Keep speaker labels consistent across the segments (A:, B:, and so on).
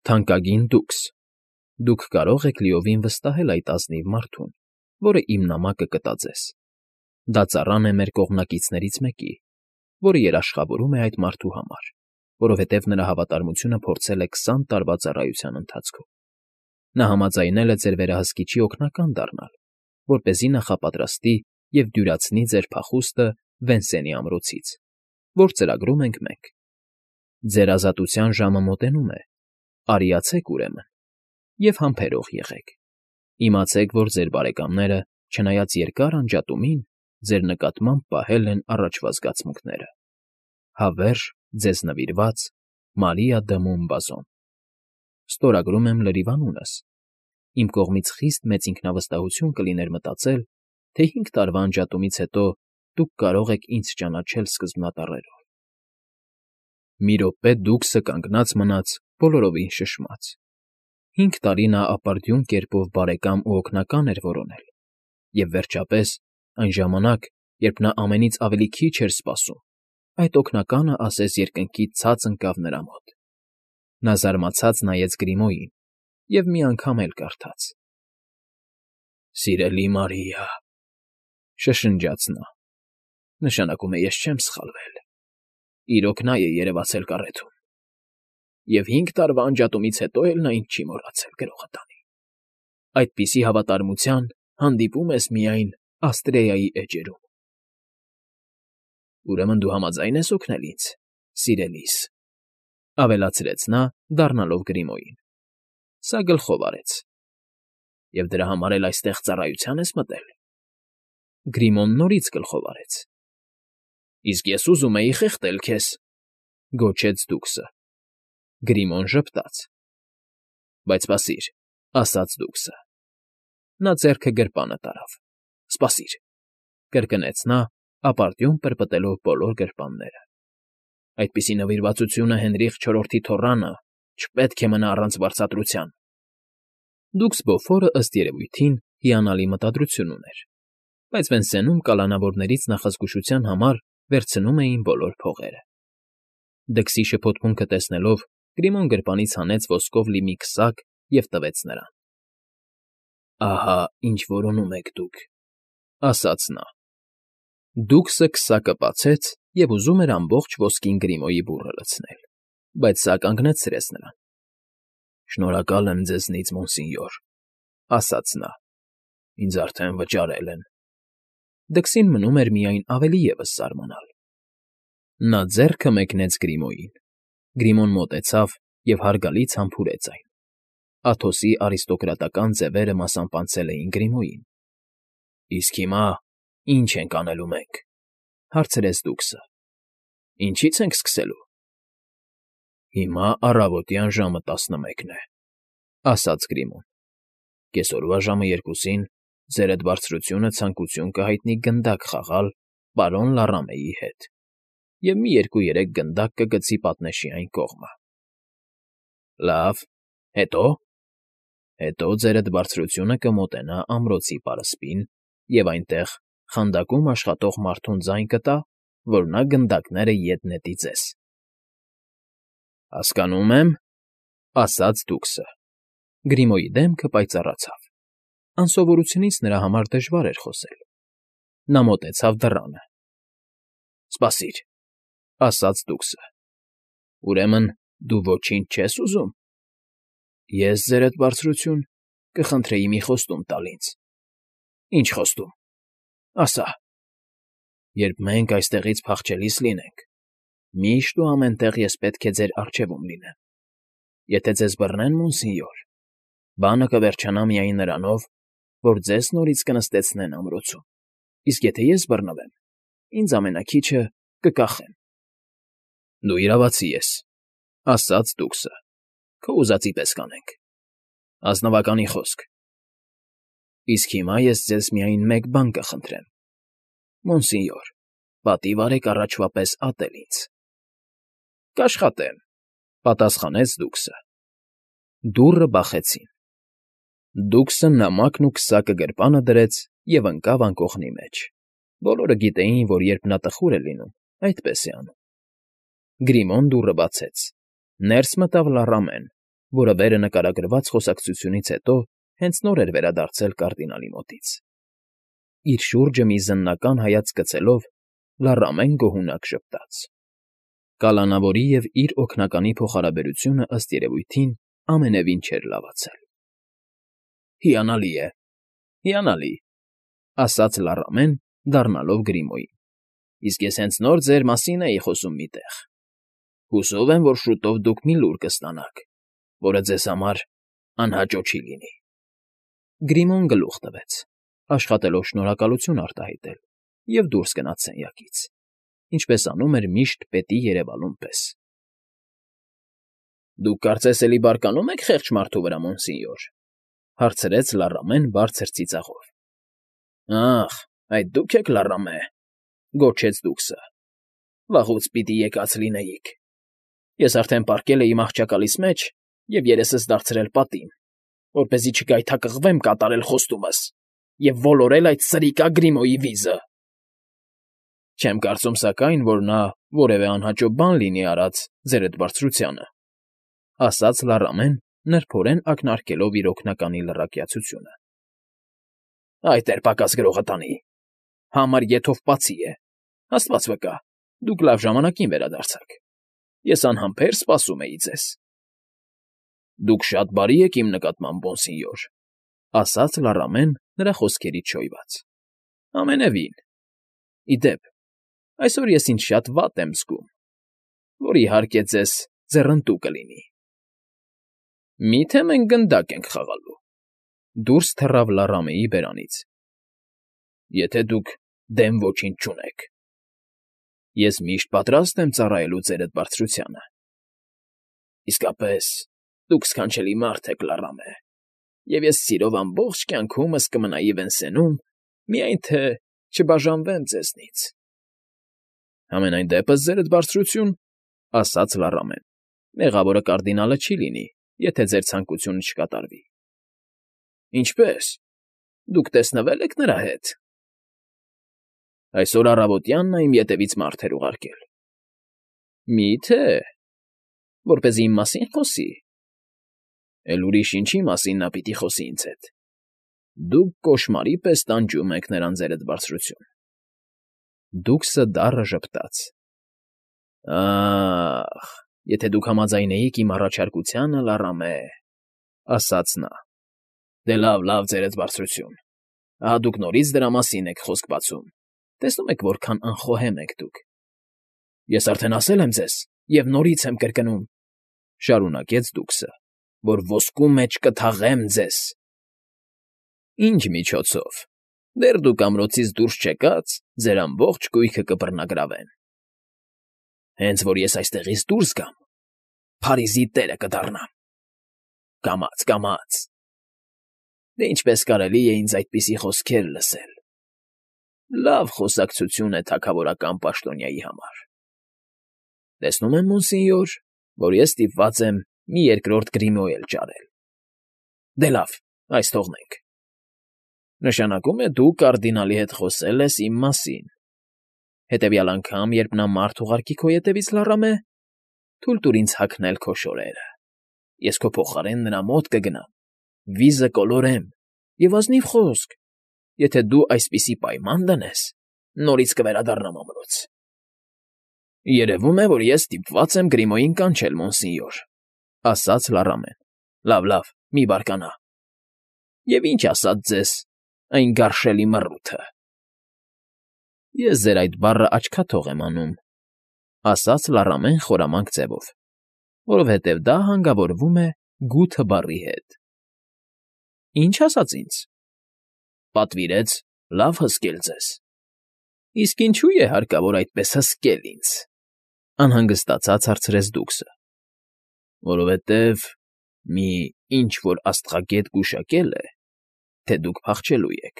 A: Թանկագին դուքս, դուք կարող եք լիովին վստահել այդ ազնիվ մարդուն, որը իմ նամակը կտա ձեզ. դա ծառան է մեր կողմնակիցներից մեկի, որը երաշխավորում է այդ մարդու համար, որովհետև նրա հավատարմությունը փորձել է 20 տարվա ծառայության ընթացքում. նա համաձայնել է ձեր վերահսկիչի օգնական դառնալ, որպեսզի նախապատրաստի և դյուրացնի ձեր փախուստը Վենսենի ամրոցից, որ ծրագրում ենք մենք. ձեր ազատության ժամը մոտենում է, արիացեք ուրեմն և համբերող եղեք, իմացեք, որ ձեր բարեկամները, չնայած երկար անջատումին, ձեր նկատմամբ պահել են առաջվա զգացմունքները. հավերժ ձեզ նվիրված Մարիա դը Մոնբազոն։ Ստորագրում եմ լրիվ անունս. իմ կողմից խիստ մեծ ինքնավստահություն կլիներ մտածել, թե 5 տարվա անջատումից հետո դուք կարող եք ինձ ճանաչել սկզբնատառերով։ Մի րոպե դուքսը կանգնած մնաց բոլորովին շշմած. 5 տարի նա ապարդյուն կերպով բարեկամ ու օգնական էր որոնել, և վերջապես, այն ժամանակ, երբ նա ամենից ավելի քիչ էր սպասում, այդ օգնականը ասես երկնքից ցած ընկավ նրա մոտ։ Նա զարմացած նայեց Գրիմոյին և մի անգամ էլ կարդաց. «Սիրելի Մարիա», շշնջաց նա, նշանակում է ես չեմ սխալվել, իրոք նա է երևացել կառեթում, և 5 տարվա անջատումից հետո էլ նա ինձ չի մոռացել, գրողը տանի։ Այդպիսի հավատարմության հանդիպում ես միայն Աստրեայի էջերում։ Ուրեմն դու համաձայն ես օգնել ինձ, սիրելիս, ավելացրեց նա, դառնալով Գրիմոյին։ Սա գլխով արեց։ Եվ դրա համար էլ այստեղ ծառայության ես մտել։ Գրիմոն նորից գլխով արեց։ Իսկ ես ուզում էի խեղդել քեզ, գոչեց դուքսը։ Գրիմոն ժպտաց։ Բայց սպասիր, ասաց դուքսը։ Նա ձեռքը գրպանը տարավ։ Սպասիր, կրկնեց նա, ապարդյուն պրպտելով բոլոր գրպանները։ Այդպիսի նվիրվածությունը Հենրիխ IV-ի թոռանը չպետք է մնա առանց վարձատրության։ Դուքս Բոֆորը ըստ երևույթին հիանալի մտադրություն ուներ, բայց Վենսենում կալանավորներից նախազգուշության համար վերցնում էին բոլոր փողերը։ Դքսի շփոթմունքը տեսնելով, Գրիմոն գրպանից հանեց ոսկով լի մի քսակ և տվեց նրան։ Ահա ինչ որոնում եք դուք, ասաց նա։ Դուքսը քսակը բացեց և ուզում էր ամբողջ ոսկին Գրիմոյի բուռը լցնել, բայց սա կանգնեցրեց նրան։ Շնորհակալ եմ ձեզնից, մոնսինյոր, ասաց նա։ Ինձ արդեն վճարել են։ Դքսին մնում էր միայն ավելի ևս զարմանալ։ Նա ձեռքը մեկնեց Գրիմոյին։ Գրիմոն մոտեցավ և հարգալից համբուրեց այն։ Աթոսի արիստոկրատական ձևերը մասամպանցել էին Գրիմոյին։ Իսկ հիմա ի՞նչ ենք անելու մենք, հարցրեց դուքսը։ Ինչի՞ց ենք սկսելու։ Հիմա առավոտյան ժամը 11-ն է, ասաց Գրիմոն։ Կեսօրվա ժամը 2-ին ձերդ բարձրությունը ցանկություն կհայտնի գնդակ խաղալ պարոն Լառամեի հետ և մի 2-3 գնդակ կգցի պատնեշի այն կողմը։ Լավ, հետո։ Հետո ձերդ բարձրությունը կմոտենա ամրոցի պարսպին և այնտեղ խանդակում աշխատող մարդուն ձայն կտա, որ նա գնդակները ետ նետի ձեզ։ Հասկանում եմ, ասաց դուքսը։ Գրիմոյի դեմքը պայծառացավ։ Անսովորությունից նրա համար դժվար էր խոսել։ Նա մոտեցավ դռանը։ Սպասիր, ասաց դուքսը։ Ուրեմն դու ոչինչ չես ուզում։ Ես, ձերդ բարձրություն, կխնդրեի մի խոստում տալ ինձ։ Ինչ խոստում։ Ասա։ Երբ մենք այստեղից փախչելիս լինենք, միշտ ու ամենտեղ ես պետք է ձեր առջևում լինեմ։ Եթե ձեզ բռնեն, մոնսինյոր, բանը կվերջանա միայն նրանով, որ ձեզ նորից կնստեցնեն ամրոցում, իսկ եթե ես բռնվեմ, ինձ ամենաքիչը կկախեն։ Դու իրավացի ես, ասաց դուքսը։ Քո ուզածի պես կանենք։ Ազնվականի խոսք։ Իսկ հիմա ես ձեզ միայն մեկ բան կխնդրեմ։ Մոնսինյոր, պատիվ արեք առաջվա պես ատել ինձ։ Կաշխատեմ, պատասխանեց դուքսը։ Դուռը բախեցին։ Դուքսը նամակն ու քսակը գրպանը դրեց և ընկավ անկողնի մեջ։ Բոլորը գիտեին, որ երբ նա տխուր է լինում, այդպես է անում։ Գրիմոն դուռը բացեց։ Ներս մտավ Լառամեն որը վերը նկարագրված խոսակցությունից հետո հենց նոր էր վերադարձել կարդինալի մոտից։ Իր շուրջը մի զննական հայացք գցելով, լառամեն գոհունակ ժպտաց։ Կալանավորի և իր օգնականի փոխհարաբերությունը, ըստ երևույթին, ամենևին չէր լավացել։ Հիանալի է, հիանալի, ասաց լառամեն, դառնալով Գրիմոյին։ Իսկ ես հենց նոր ձեր մասին էի խոսում մի տեղ։ Հուսով եմ, որ շուտով դուք մի լուր կստանաք, որը ձեզ համար անհաճո չի լինի։ Գրիմոն գլուխ տվեց, աշխատելով շնորհակալություն արտահայտել, և դուրս գնաց սենյակից, ինչպես անում էր միշտ պետի երևալուն պես։ Դուք կարծես էլի բարկանում եք խեղճ մարդու վրա, մոնսինյոր, հարցրեց լառամեն բարձր ծիծաղով։ Ախ, այդ դուք եք, լառամե, գոչեց դուքսը։ Վաղուց պիտի եկած լինեիք։ Ես արդեն պառկել էի իմ աղջակալիս մեջ և երեսս դարձրել պատին, որպեսզի չգայթակղվեմ կատարել խոստումս և ոլորել այդ սրիկա Գրիմոյի վիզը։ Չեմ կարծում, սակայն, որ նա որևէ անհաճո բան լինի արած ձերդ բարձրությանը, ասաց լառամեն, նրբորեն ակնարկելով իր օգնականի լռակյացությունը։ Այդ էր պակաս գրողը տանի։ Համար եթով բացի է։ Աստված վկա, դուք լավ ժամանակին վերադարձաք։ Ես անհամբեր սպասում էի ձեզ։ Դուք շատ բարի եք իմ նկատմամբ, մոնսինյոր, ասաց լառամեն, նրա խոսքերից շոյված։ Ամենևին։ Ի դեպ, այսօր ես ինձ շատ վատ եմ զգում, որ իհարկե ձեզ ձեռնտու կլինի։ Մի՞թե մենք գնդակ ենք խաղալու։ Դուրս թռավ լառամեի բերանից։ Եթե դուք դեմ ոչինչ չունեք։ Ես միշտ պատրաստ եմ ծառայելու ձերդ բարձրությանը։ Իսկապես, դուք սքանչելի մարդ եք, լառամե, և ես սիրով ամբողջ կյանքումս կմնայի Վենսենում, միայն թե չբաժանվեմ ձեզնից։ Համենայն դեպս, ձերդ բարձրություն, ասաց լառամեն, մեղավորը կարդինալը չի լինի, եթե ձեր ցանկությունը չկատարվի։ Ինչպե՞ս։ Դուք տեսնվե՞լ եք նրա հետ։ Այսօր առավոտյան նա իմ ետևից մարդ էր ուղարկել։ Մի՞թե։ Որպեսզի իմ մասին խոսի։ Էլ ուրիշ ինչի մասին նա պիտի խոսի ինձ հետ։ Դուք կոշմարի պես տանջում եք նրան, ձերդ բարձրություն։ Դուքսը դառը ժպտաց։ Ախ, եթե դուք համաձայնեիք իմ առաջարկությանը, լառամե, ասաց նա։ Դե լավ, ձերդ բարձրություն։ Ահա դուք նորից դրա մասին եք խոսք բացում։ Տեսնում եք, որքան անխոհեմ եք դուք։ Ես արդեն ասել եմ ձեզ, և նորից եմ կրկնում, շարունակեց դուքսը, որ ոսկու մեջ կթաղեմ ձեզ։ Ինչ միջոցով։ Դեռ դուք ամրոցից դուրս չեկած, ձեր ամբողջ կույքը կբռնագրավեն։ Հենց որ ես այստեղից դուրս գամ, Փարիզի տերը կդառնամ։ Կամաց։ Դե ինչպես կարելի է ինձ այդպիսի խոսքեր լսել։ Լավ խոսակցություն է թագավորական պաշտոնյայի համար։ Տեսնում եմ, մոնսինյոր, որ ես ստիպված եմ մի երկրորդ Գրիմոյ էլ ճարել։ Դե լավ, այս թողնենք։ Նշանակում է դու կարդինալի հետ խոսել ես իմ մասին։ Հետևյալ անգամ, երբ նա մարդ ուղարկի քո ետևից, լառամե, թույլ տուր ինձ հագնել քո շորերը։ Ես քո փոխարեն նրա մոտ կգնամ, վիզը կոլորեմ և ազնիվ խոսք, եթե դու այսպիսի պայման դնես, նորից կվերադառնամ ամրոց։ Երևում է, որ ես ստիպված եմ Գրիմոյին կանչել, մոնսինյոր, ասաց լառամեն։ Լավ, մի բարկանա։ Եվ ինչ ասաց ձեզ այն գարշելի մռութը։ Ես ձեր այդ բառը աչքաթող եմ անում, ասաց լառամեն խորամանկ ձևով, որովհետև դա հանգավորվում է գութը բառի հետ։ Ինչ ասաց ինձ։ Պատվիրեց լավ հսկել ձեզ։ Իսկ ինչու է հարկավոր այդպես հսկել ինձ, անհանգստացած հարցրեց դուքսը։ Որովհետև մի ինչ֊որ աստղագետ գուշակել է, թե դուք փախչելու եք։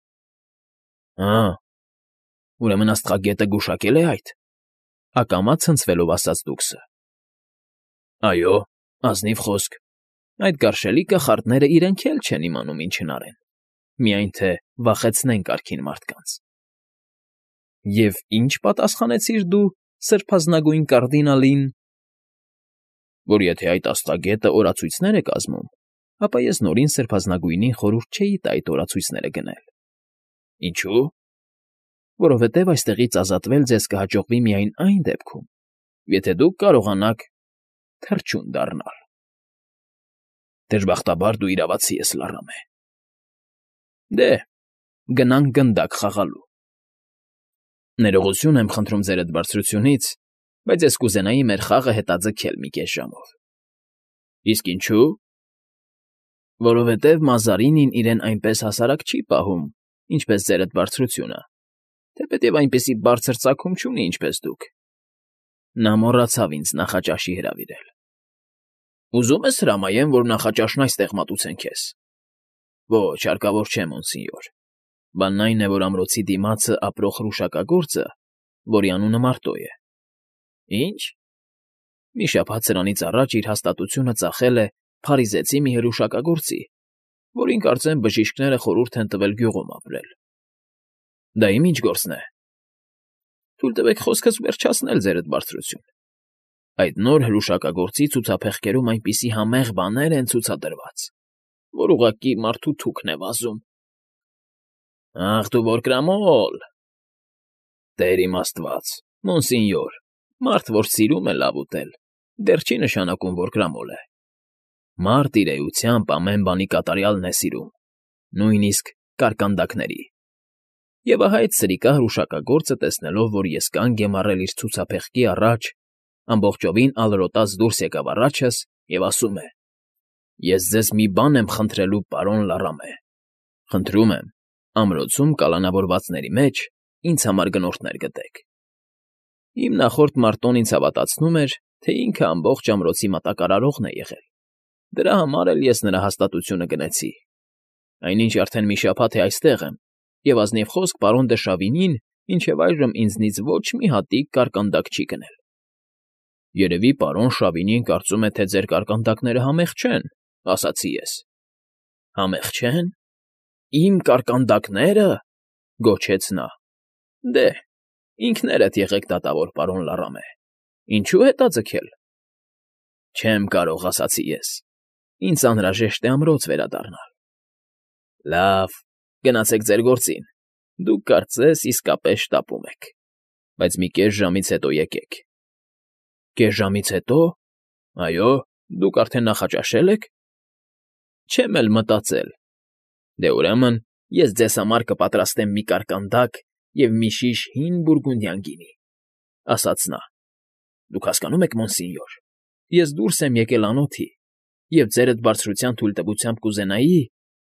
A: Ուրեմն աստղագետը գուշակել է այդ, ակամա ցնցվելով ասաց դուքսը։ Այո, ազնիվ խոսք, այդ գարշելի կախարդները իրենք էլ չեն իմանում ինչ հնարեն, միայն թե վախեցնեն կարգին մարդկանց։ Եվ ի՞նչ պատասխանեցիր դու սրբազնագույն կարդինալին։ որ եթե այդ աստղագետը օրացույցներ է կազմում, ապա ես նորին սրբազնագույնին խորհուրդ չէի տա այդ օրացույցները գնել։ Ինչու՞։ Որովհետև այստեղից ազատվել ձեզ կհաջողվի միայն այն դեպքում, եթե դուք կարողանաք թռչուն դառնալ։ Դժբախտաբար դու իրավացի ես, Լառամե։ Դե, գնանք գնդակ խաղալու։ Ներողություն եմ խնդրում ձերդ բարձրությունից, բայց ես կուզենայի մեր խաղը հետաձգել մի կես ժամով։ Իսկ ինչու՞։ Որովհետև Մազարինին իրեն այնպես հասարակ չի պահում, ինչպես ձերդ բարձրությունը, թեպետև այնպիսի բարձր ծագում չունի, ինչպես դուք։ Նա մոռացավ ինձ նախաճաշի հրավիրել։ Ուզում ես հրամայեմ, որ նախաճաշն այստեղ մատուցեն քեզ։ Ոչ, հարկավոր չէ, մոնսինյոր։ Բանն այն է, որ ամրոցի դիմացը ապրող հրուշակագործը, որի անունը Մարտո է։ Ինչ։ Մի շաբաթ սրանից առաջ իր հաստատությունը ծախել է փարիզեցի մի հրուշակագործի, որին կարծեմ բժիշկները խորհուրդ են տվել գյուղում ապրել։ Դա իմ ինչ գործն է։ Թույլ տվեք խոսքս վերջացնել, ձերդ բարձրություն։ Այդ նոր հրուշակագործի ցուցափեղկերում այնպիսի համեղ բաներ են ցուցադրված, որ ուղղակի մարդու թուքն է վազում։ Ախ, դու որկրամոլ։ Տեր իմ Աստված, մոնսինյոր, մարդ, որ սիրում է լավ ուտել, դեռ չի նշանակում, որ կրամոլ է։ Մարդ իր էությամբ ամեն բանի կատարյալն է սիրում, նույնիսկ կարկանդակների։ Եվ ահա այդ սրիկա հրուշակագործը, տեսնելով, որ ես կանգ եմ առել իր ցուցափեղկի առաջ, ամբողջովին ալրոտած դուրս եկավ առաջս և ասում է. Ես ձեզ մի բան եմ խնդրելու, պարոն Լառամե։ Խնդրում եմ, ամրոցում կալանավորվածների մեջ ինձ համար գնորդներ գտեք։ Իմ նախորդ Մարտոն ինձ հավատացնում էր, թե ինքը ամբողջ ամրոցի մատակարարողն է եղել։ Դրա համար էլ ես նրա հաստատությունը գնեցի։ Այնինչ արդեն մի շաբաթ է այստեղ եմ, և ազնիվ խոսք պարոն դը Շավինին, մինչև այժմ ինձնից ոչ մի հատիկ կարկանդակ չի գնել։ Երևի պարոն Շավինին կարծում է, թե ձեր կարկանդակները համեղ չեն, ասացի ես։ Համեղ չեն։ Իմ կարկանդակները, գոչեց նա։ Դե, ինքներդ եղեք դատավոր, պարոն Լառամե։ Ինչու հետաձգել։ Չեմ կարող, ասացի ես։ Ինձ անհրաժեշտ է ամրոց վերադառնալ։ Լավ, գնացեք ձեր գործին։ Դուք կարծես իսկապես շտապում եք։ Բայց մի կես ժամից հետո եկեք։ Կես ժամից հետո։ Այո, դուք արդեն նախաճաշել եք։ Չեմ էլ մտածել։ Դե ուրեմն ես ձեզ համար կպատրաստեմ մի կարկանդակ և մի շիշ հին բուրգունդյան գինի, ասաց նա։ Դուք հասկանում եք, մոնսինյոր, ես դուրս եմ եկել անոթի և ձերդ բարձրության թույլտվությամբ կուզենայի…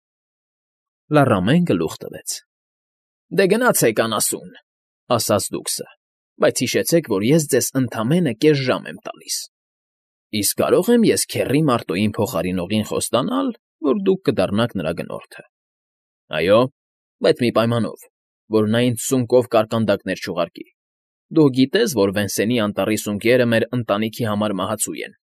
A: Լառամեն գլուխ տվեց։ Դե գնացեք անասուն, ասաց դուքսը, բայց հիշեցեք, որ ես ձեզ ընդամենը կես ժամ եմ տալիս։ Իսկ կարող եմ ես քեռի Մարտոյին փոխարինողին խոստանալ, որ դուք կդառնաք նրա գնորդը։ Այո, բայց մի պայմանով, որ նա ինձ սունկով կարկանդակներ չուղարկի։ Դու գիտես, որ Վենսենի անտառի սունկերը մեր ընտանիքի համար մահացու են։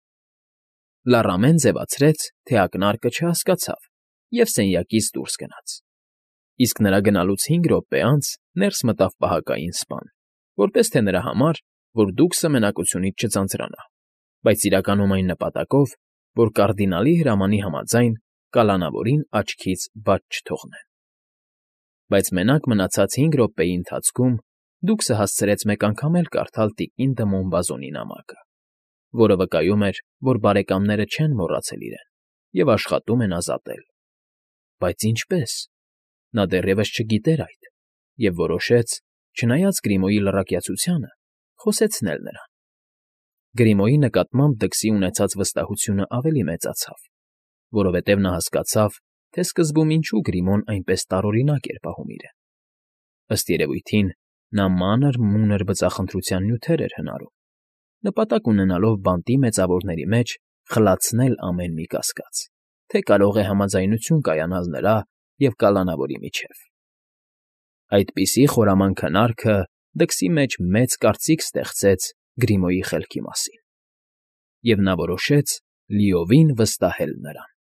A: Լառամեն ձևացրեց, թե ակնարկը չհասկացավ և սենյակից դուրս գնաց։ Իսկ նրա գնալուց 5 րոպե անց ներս մտավ պահակային սպան, որպես թե նրա համար, որ դուքսը մենակությունից չձանձրանա, բայց իրականում այն նպատակով, որ կարդինալի հրամանի համաձայն կալանավորին աչքից բաց չթողնեն։ Բայց մենակ մնացած 5 րոպեի ընթացքում դուքսը հասցրեց մեկ անգամ էլ կարդալ տիկին դը Մոնբազոնի նամակը, որը վկայում էր, որ բարեկամները չեն մոռացել իրեն և աշխատում են ազատել։ Բայց ինչպե՞ս։ Նա դեռևս չգիտեր այդ և որոշեց, չնայած Գրիմոյի լռակյացությանը, խոսեցնել նրան։ Գրիմոյի նկատմամբ դքսի ունեցած վստահությունը ավելի մեծացավ, որովհետև նա հասկացավ, թե սկզբում ինչու Գրիմոն այնպես տարօրինակ էր պահում իրեն։ Ըստ երևույթին, նա մանր-մունր բծախնդրության նյութեր էր հնարում, նպատակ ունենալով բանտի մեծավորների մեջ խլացնել ամեն մի կասկած, թե կարող է համաձայնություն կայանալ նրա և կալանավորի միջև։ Այդպիսի խորամանկ հնարքը դքսի մեջ մեծ կարծիք ստեղծեց Գրիմոյի խելքի մասին, և նա որոշեց լիովին վստահել նրան։